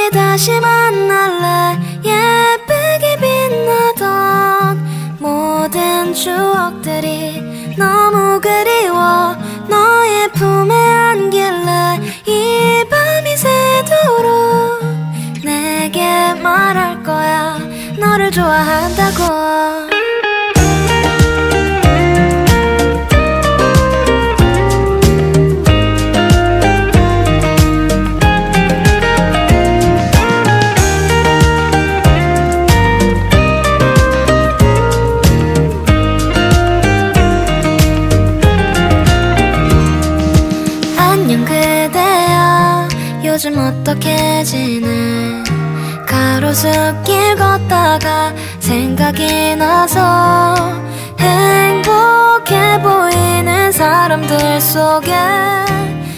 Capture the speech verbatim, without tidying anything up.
우리 다시 만날래. 예쁘게 빛나던 모든 추억들이 너무 그리워. 너의 품에 안길래 이 밤이 새도록 내게 말할 거야. 너를 좋아한다고. 요즘 어떻게 지내. 가로수길 걷다가 생각이 나서 행복해 보이는 사람들 속에